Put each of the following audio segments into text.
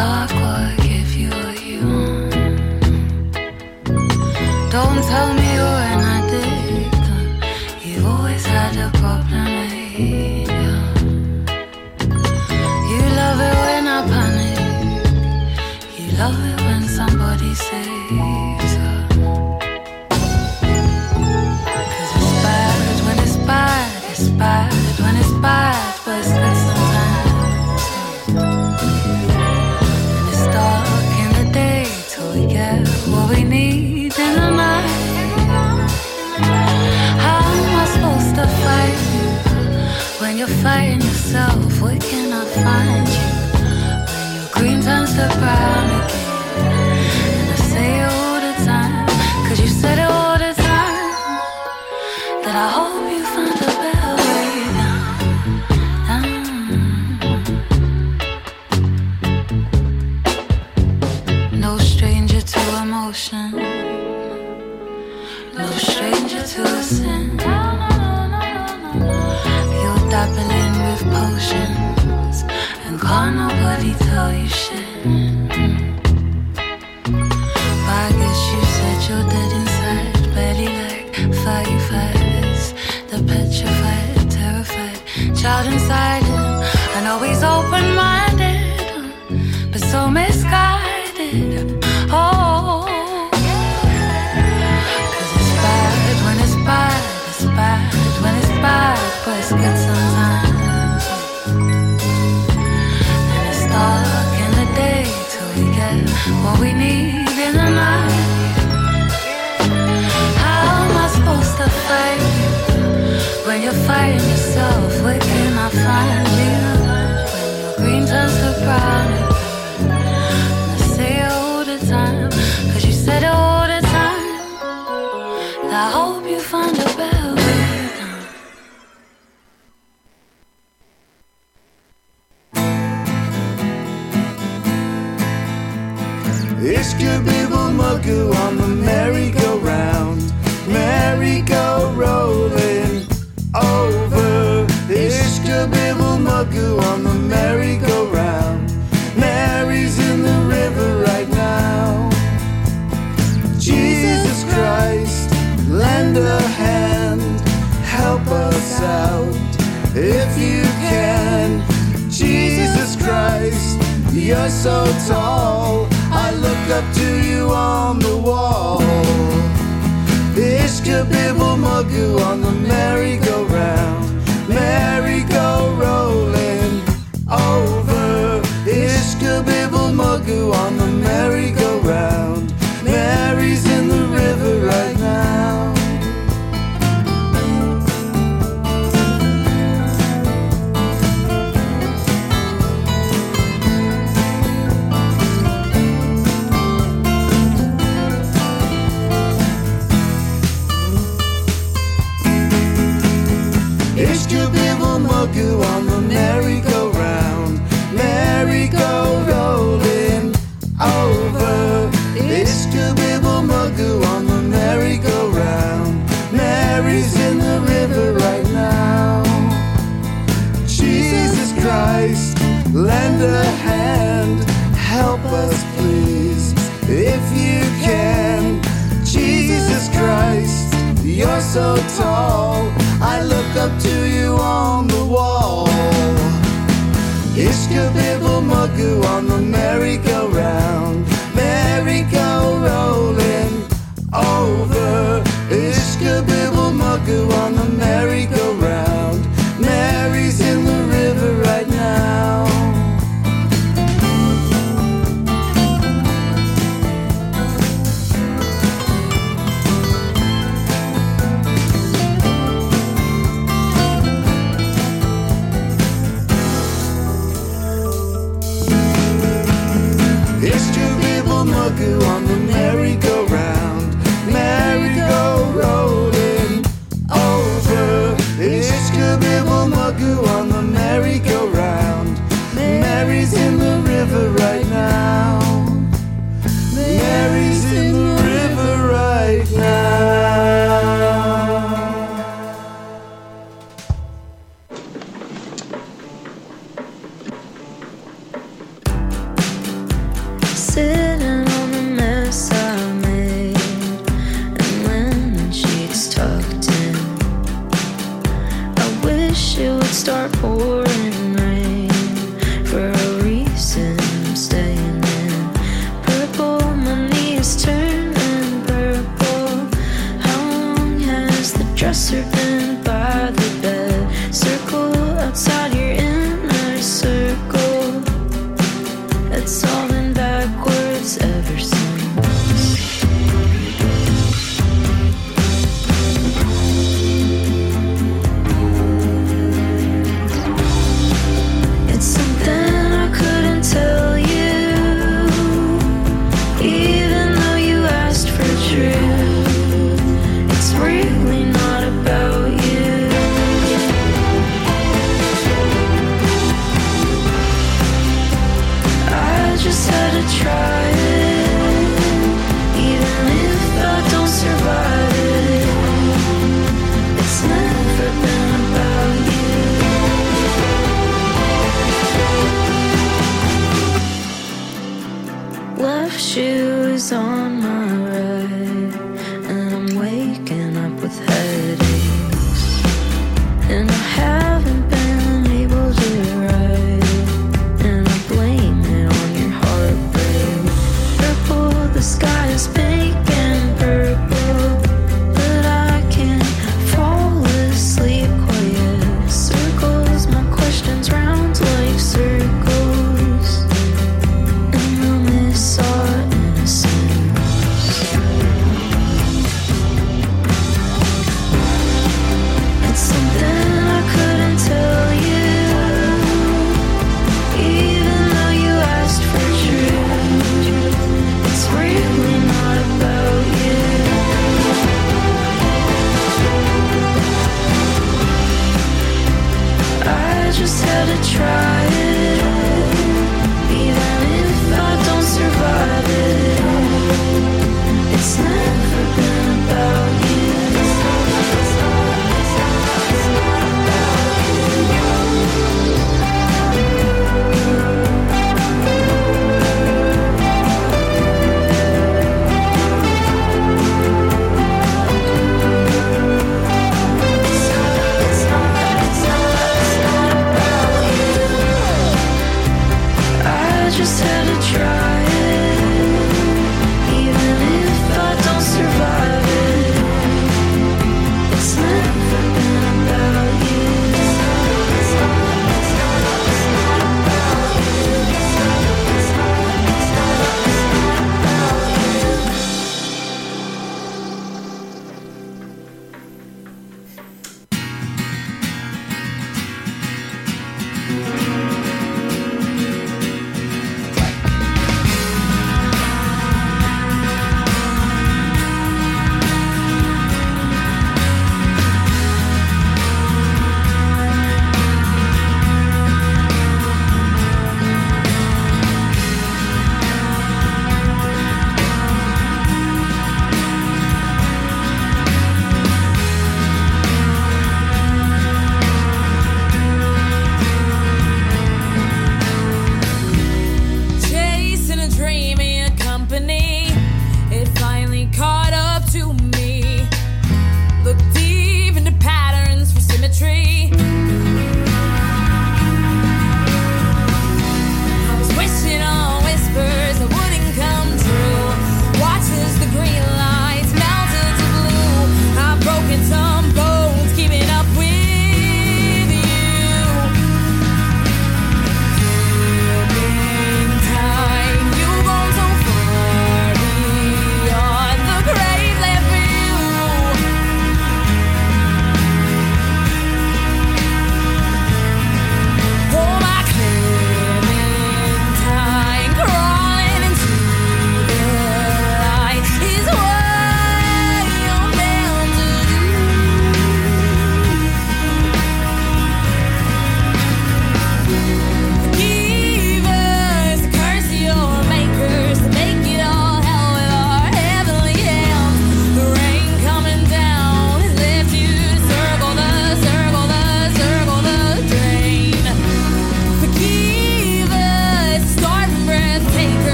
clockwork if you what you want. Don't tell me you're an addict. You've always had a problem, mate. You love it when I panic. You love it when somebody saves her. 'Cause it's bad when it's bad. It's bad when it's bad, but it's good sometimes. And it's dark in the day till we get what we need in the night. How am I supposed to fight you when you're fighting yourself? Where can I find you when your green turns to brown again? And I say it all the time, 'cause you said it all the time, that I hope you find a better way now. No stranger to emotion, no stranger to a sin. You're dabbling with potions, and can't nobody tell you shit. But I guess you said you're dead inside, barely like 35. The petrified, terrified child inside him. I know he's open-minded, but so misguided. Oh, 'cause it's bad when it's bad. It's bad when it's bad, but it's good sometimes. And it's dark in the day till we get what we need in the night. How am I supposed to fight you when you're fighting yourself? Where can I find you when your green turns to brown again? And I say it all the time, 'cause you said it all the time, that I hope you find a better way now. Ishka-bibble muggle on the merry-go-round, merry-go-rolling over. Ishka-bibble muggle on the merry-go-round. Mary's in the river right now. Jesus Christ, lend a hand, help us out if you can. Jesus Christ, you're so tall, I look up to you on the wall. Ishka-bibble muggle on the merry-go-round, merry-go-rolling over. Ishka-bibble muggle on the merry-go-round. Mary's in the river right now. Ishka-bibble muggle on the merry-go-round, merry-go-rolling over. Ishka-bibble muggle on the merry-go-round. Mary's in the river right now. Jesus Christ, lend a hand, help us please, if you can. Jesus Christ, you're so tall, I look up to you on the wall. Ishka-bibble muggle on the merry-go-round, merry-go-rolling over. Ishka-bibble muggle on the merry-go-round. Mary's in the river right now. Ishka-bibble muggle on the merry-go-round, merry-go-rolling over. Ishka-bibble muggle on the merry-go-round. Mary's in the river right now. Mary's in the river right now. to try it, even if I don't survive it. It's never been about you. Left shoes on my right, and I'm waking up with headaches, and I haven't been able to write, and I blame it on your heartbreak. Purple, the sky is pink and purple, but I can't fall asleep quiet. Circles, my questions round like circles, and I miss our innocence. It's something I couldn't tell you, even though you asked for truth. It's really not about you. I just had to try it, even if I don't survive it. It's never been about you. I just had to try it, even if I don't survive it. It's never been about you.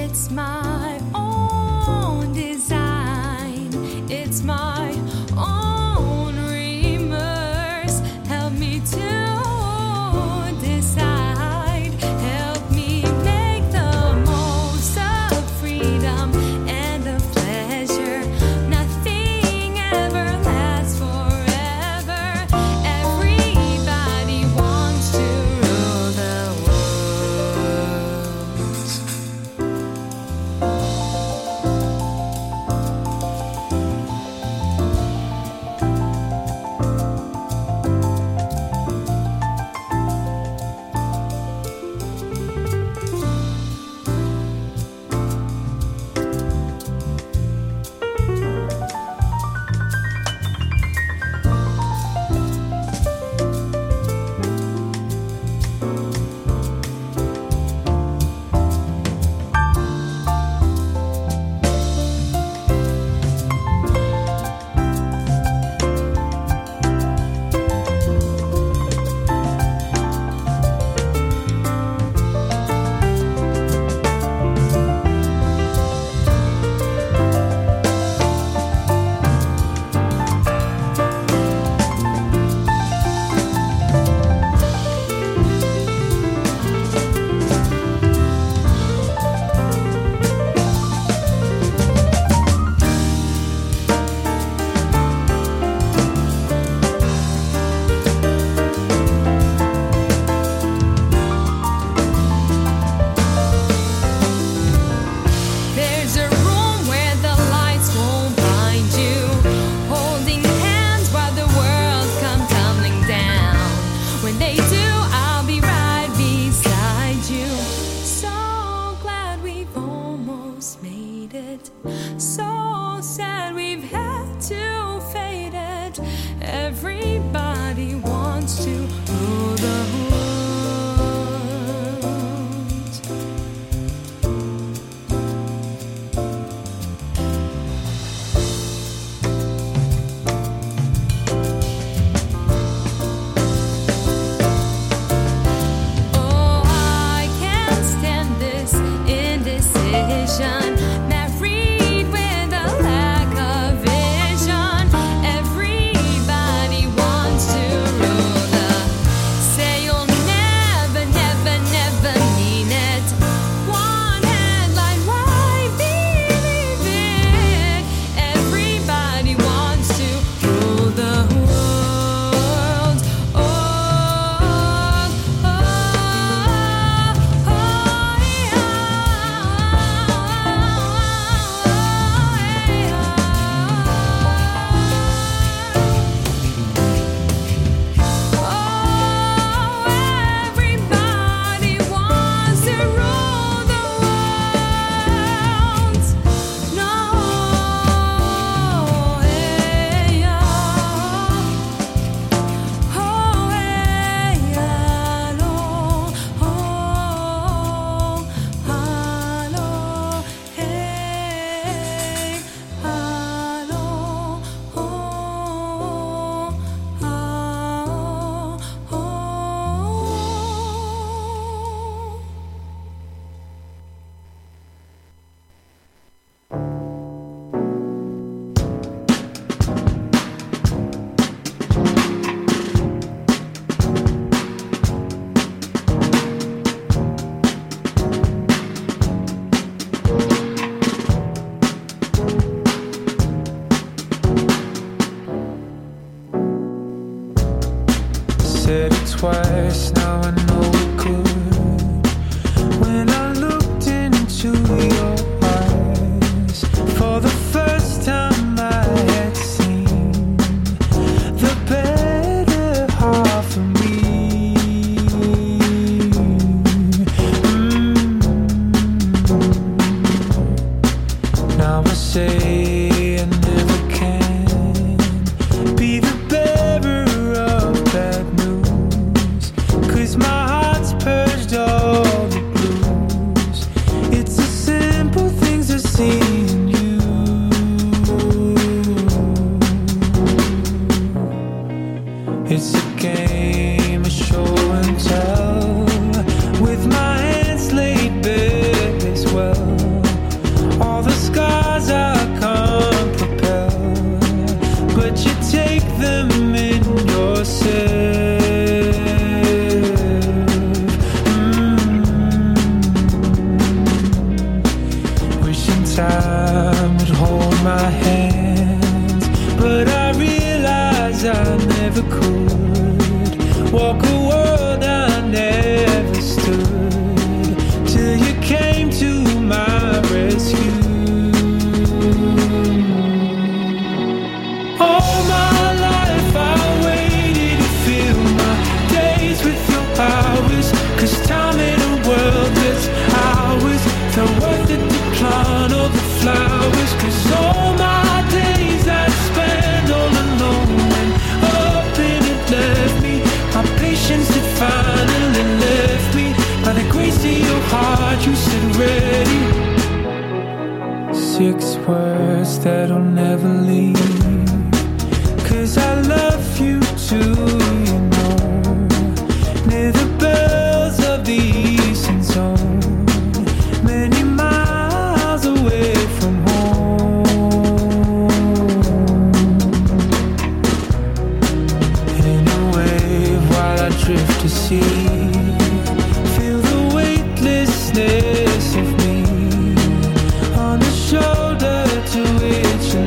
It's my own design. It's my own remorse. Help me to decide. Help me make the most of freedom and of pleasure. Nothing ever lasts forever. Everybody wants to rule the so sad we've had to fade it. Everybody wants to rule the Oh, I can't stand this indecision. Married with 6 words that'll never leave. 'Cause I love you too, you know. Near the bells of the eastern zone, many miles away from home. In a wave while I drift to sea, feel the weightlessness of me on the shoulder to which you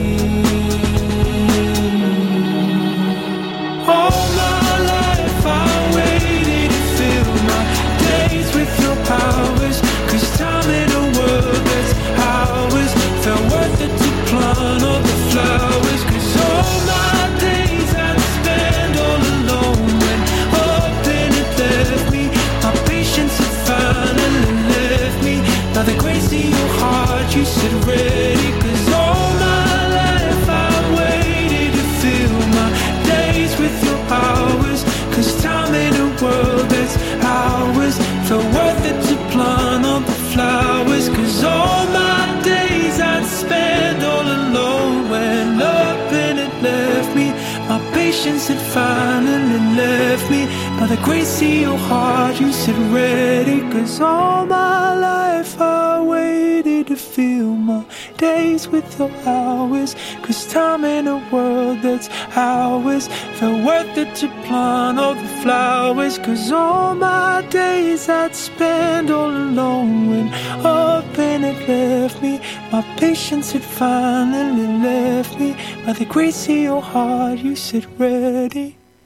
lean. All my life I waited to fill my days with your powers, 'cause time in a world that's ours felt worth it to plant all the flowers. 'Cause all my days I'd spend all alone, when up and it left me, my patience had finally left me. By the grace of your heart you said ready. 'Cause all my life I waited to fill my days with your hours, 'cause time in a world that's ours felt worth it to plant all the flowers. 'Cause all my days I'd spend all alone, when up and it left me, my patience had finally left me. By the grace of your heart you said ready. 'Cause all my life I waited to fill my days with your hours, 'cause time in a world that's ours felt worth it to plant all the flowers. 'Cause all my days I'd spend all alone, when up and it left me, my patience had finally left me. By the grace of your heart you said ready.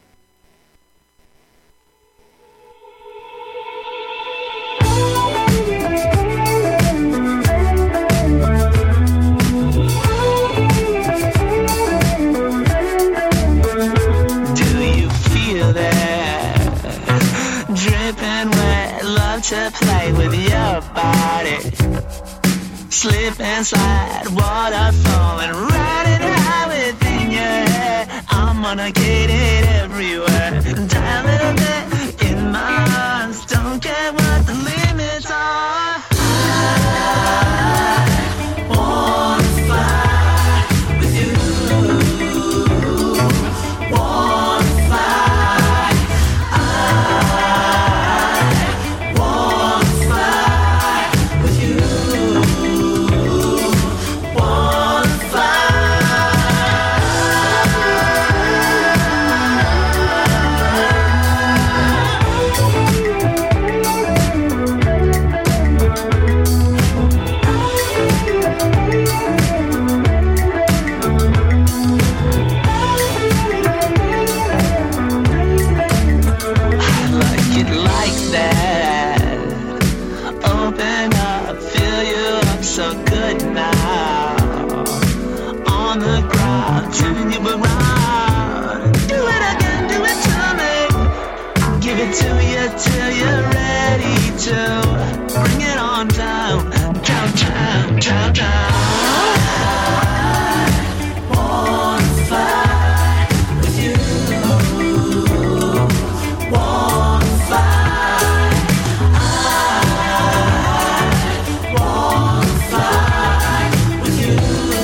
To play with your body, slip and slide, waterfall and riding high within your head. I'm gonna get it everywhere, die a little bit in my arms, don't care what the limits are. I wanna fly with you, wanna fly. Till you're ready to bring it on down, down, down, down, down. I wanna fly with you, wanna fly. I wanna fly with you,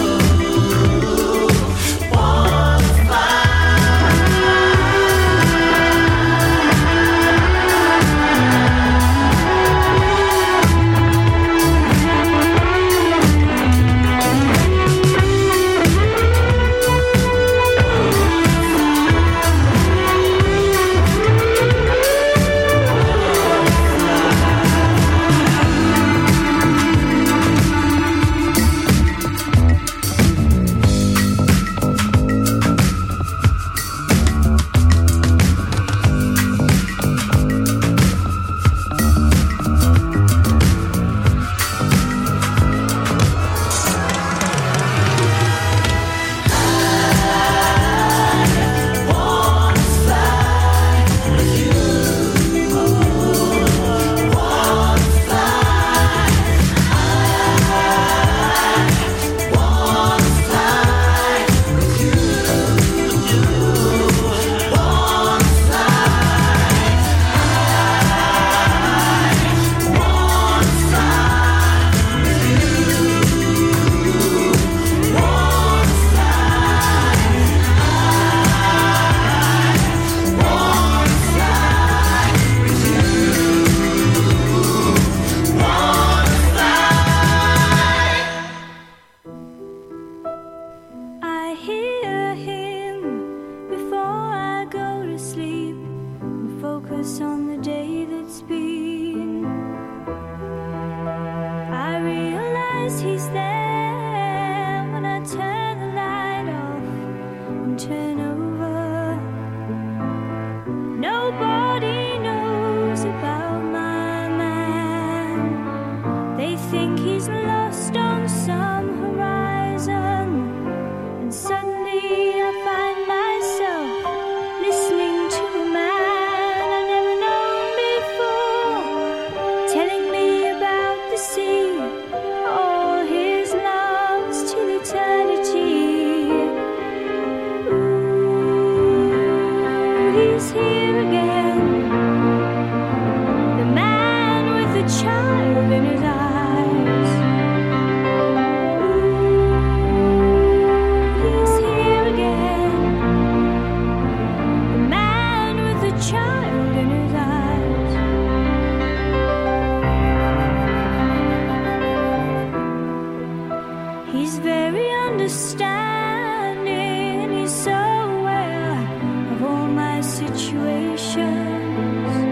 wanna fly. he's there when I turn the light off and turn over. Nobody knows about my man. They think he's lost on some horizon, and suddenly I find myself listening to a man I never known before, telling me about the sea, all his loves till eternity. Ooh, he's here again, the man with the child in his eyes. Ooh, he's here again, the man with the child in his eyes. He's very understanding, and he's so aware of all my situations.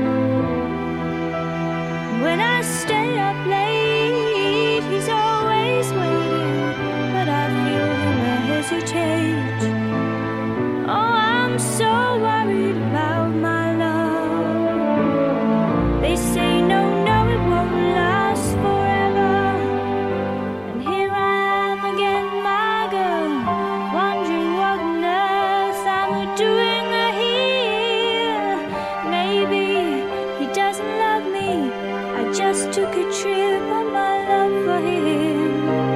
When I stay up late, he's always waiting, but I feel him hesitate. Oh, I'm so worried about my love. They say no, it won't last forever. And here I am again, my girl, wondering what on earth I'm doing here. Maybe he doesn't love me. I just took a trip on my love for him.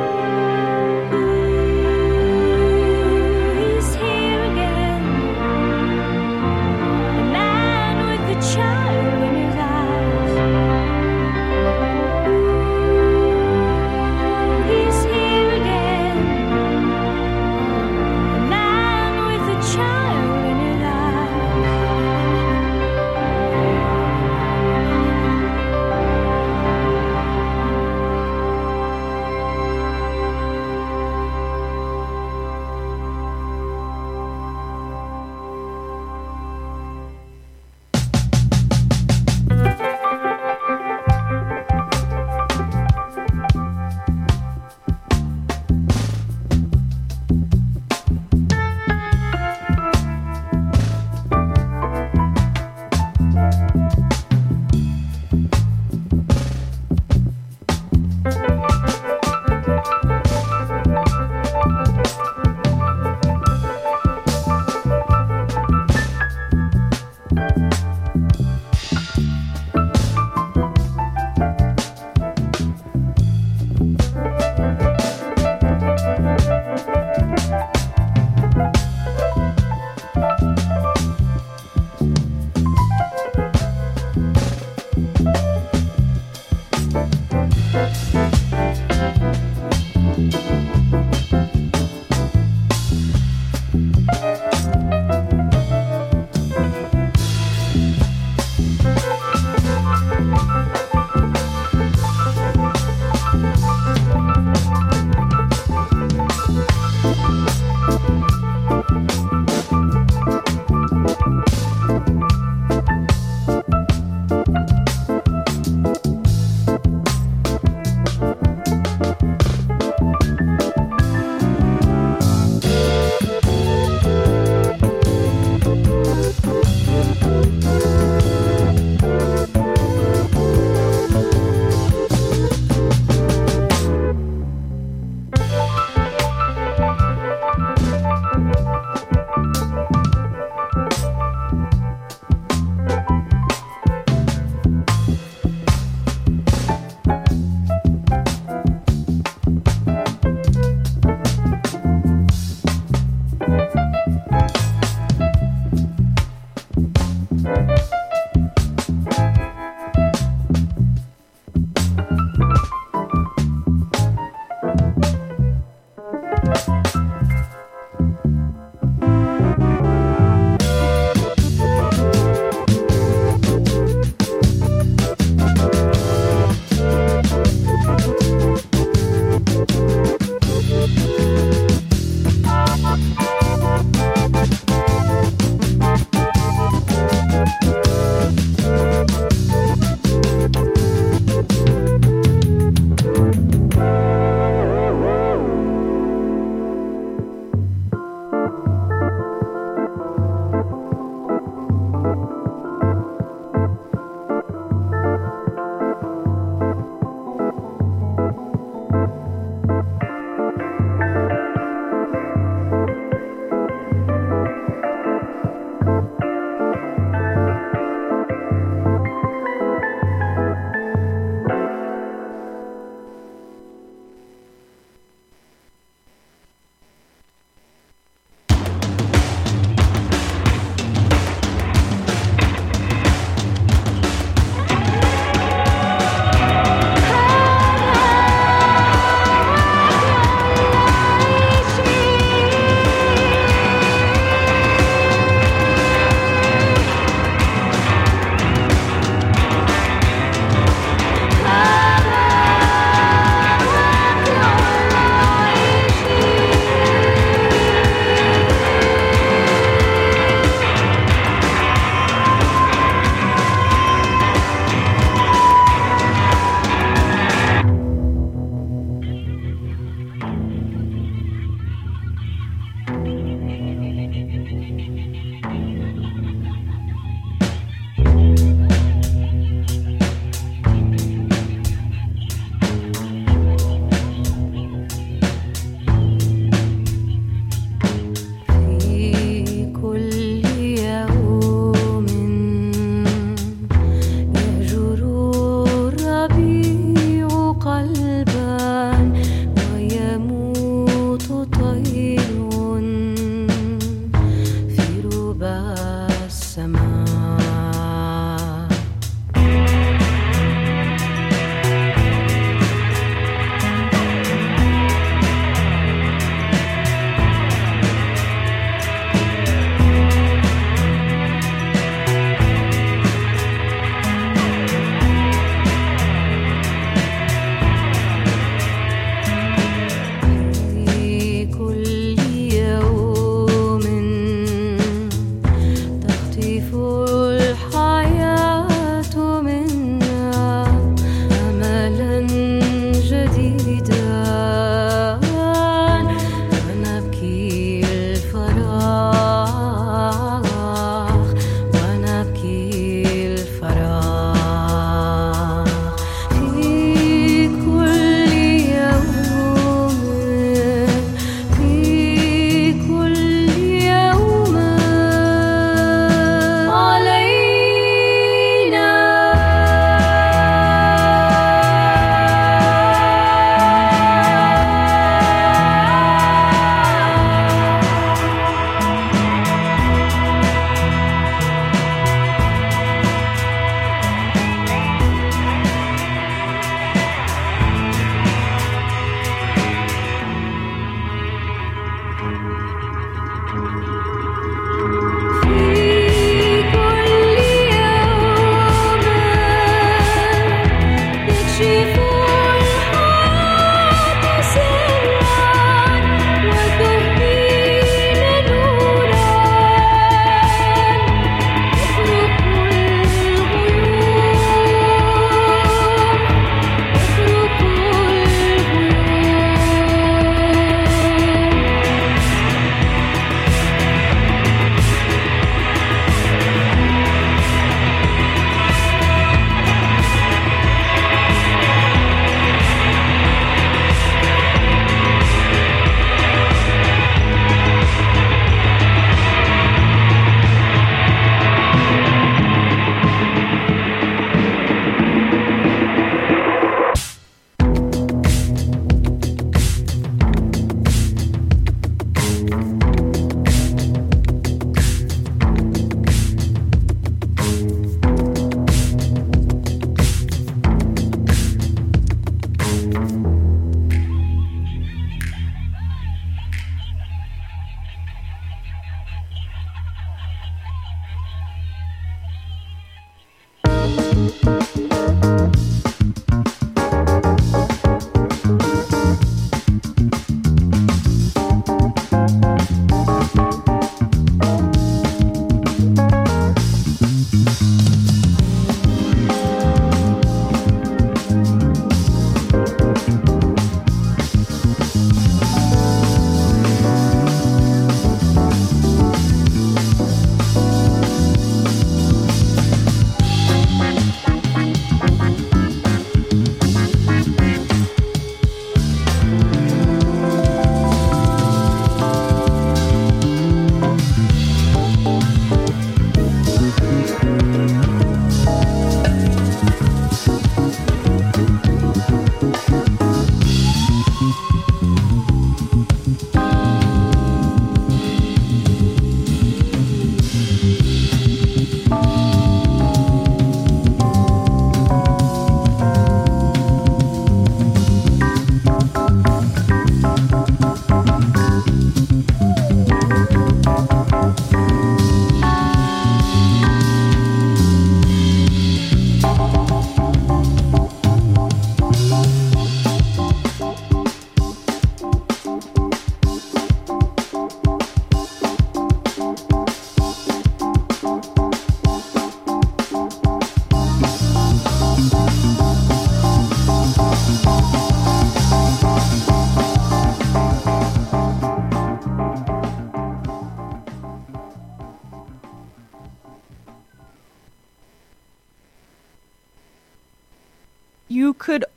Ooh, he's here again, the man with the child in his eyes. Ooh, he's here again, the man with the child in his eyes.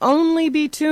only be tuned